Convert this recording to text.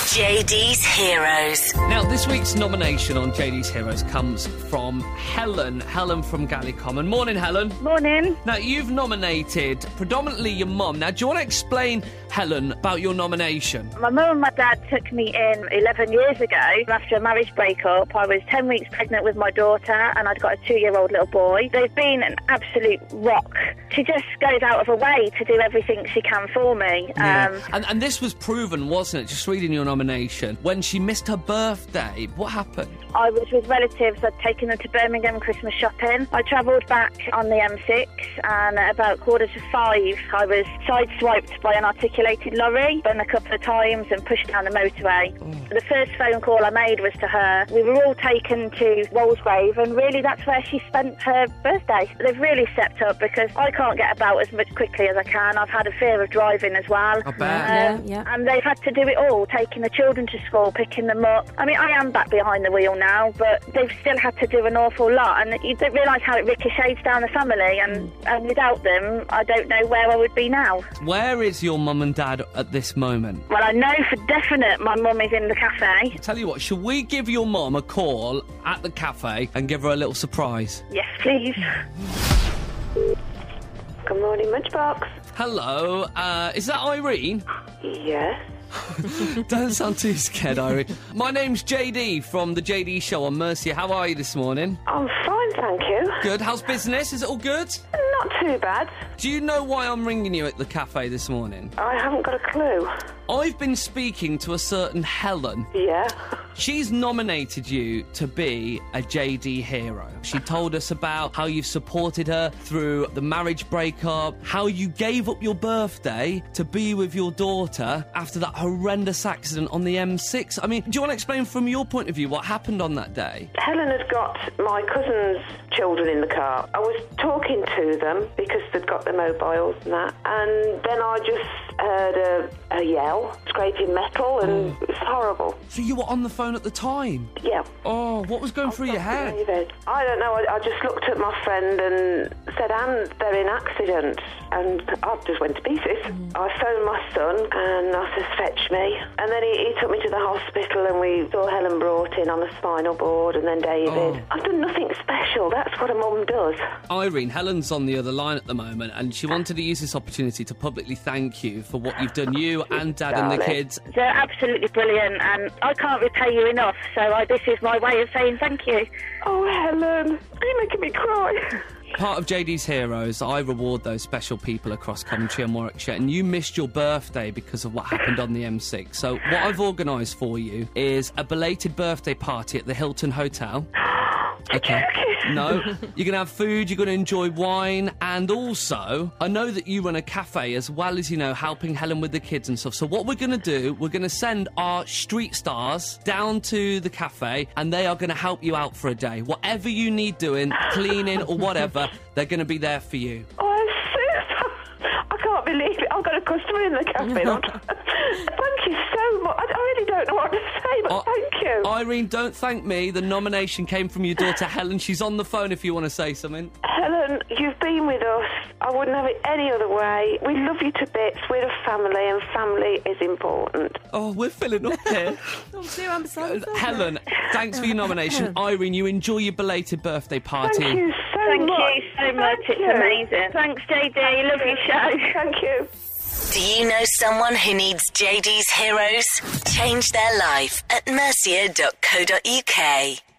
JD's Heroes. Now, this week's nomination on JD's Heroes comes from Helen. Helen from Galley Common. Morning, Helen. Morning. Now, you've nominated predominantly your mum. Now, do you want to explain, Helen, about your nomination? My mum and my dad took me in 11 years ago after a marriage breakup. I was 10 weeks pregnant with my daughter and I'd got a 2-year-old little boy. They've been an absolute rock. She just goes out of her way to do everything she can for me. Yeah. And this was proven, wasn't it, just reading your nomination, when she missed her birthday. What happened? I was with relatives. I'd taken them to Birmingham Christmas shopping. I travelled back on the M6 and at about 4:45 I was sideswiped by an articulated lorry, spun a couple of times and pushed down the motorway. The first phone call I made was to her. We were all taken to Walsgrave and really that's where she spent her birthday. They've really stepped up because I can't get about as much quickly as I can. I've had a fear of driving as well. I bet. Yeah. And they've had to do it all, taking the children to school, picking them up. I mean, I am back behind the wheel now, but they've still had to do an awful lot, and you don't realise how it ricochets down the family, and without them, I don't know where I would be now. Where is your mum and dad at this moment? Well, I know for definite my mum is in the cafe. Tell you what, shall we give your mum a call at the cafe and give her a little surprise? Yes, please. Good morning, Lunchbox. Hello, is that Irene? Yes. Don't sound too scared, Irene. My name's JD from the JD Show on Mercia. How are you this morning? I'm fine, thank you. Good. How's business? Is it all good? Not too bad. Do you know why I'm ringing you at the cafe this morning? I haven't got a clue. I've been speaking to a certain Helen. Yeah. She's nominated you to be a JD hero. She told us about how you've supported her through the marriage breakup, how you gave up your birthday to be with your daughter after that horrendous accident on the M6. I mean, do you want to explain from your point of view what happened on that day? Helen had got my cousin's children in the car. I was talking to them because they'd got their mobiles and that, and then I just heard a yell, scraping metal, and it was horrible. So you were on the phone at the time? Yeah. Oh, what was going through your head? David. I don't know. I just looked at my friend and said, Anne, they're in accident. And I just went to pieces. I phoned my son and I said, fetch me. And then he took me to the hospital and we saw Helen brought in on a spinal board and then David. Oh. I've done nothing special. That's what a mum does. Irene, Helen's on the other line at the moment and she wanted to use this opportunity to publicly thank you for what you've done, you and Dad and the kids. They're absolutely brilliant and I can't repay you enough, so this is my way of saying thank you. Oh, Helen, you're making me cry. Part of JD's Heroes, I reward those special people across Coventry and Warwickshire, and you missed your birthday because of what happened on the M6. So what I've organised for you is a belated birthday party at the Hilton Hotel. Okay. No, you're going to have food, you're going to enjoy wine, and also, I know that you run a cafe as well as, helping Helen with the kids and stuff. So what we're going to do, we're going to send our street stars down to the cafe, and they are going to help you out for a day. Whatever you need doing, cleaning or whatever, they're going to be there for you. Oh, sis, I can't believe it. I've got a customer in the cafe. Thank you so much. I really don't know what to say, but thank you. Irene, don't thank me. The nomination came from your daughter, Helen. She's on the phone if you want to say something. Helen, you've been with us. I wouldn't have it any other way. We love you to bits. We're a family, and family is important. Oh, we're filling up here. Oh, dear, I'm sorry. Helen, thanks for your nomination. Irene, you enjoy your belated birthday party. Thank you so much. Thank you so much. It's amazing. Thanks, JD. Love your show. Thank you. Do you know someone who needs JD's Heroes? Change their life at mercia.co.uk.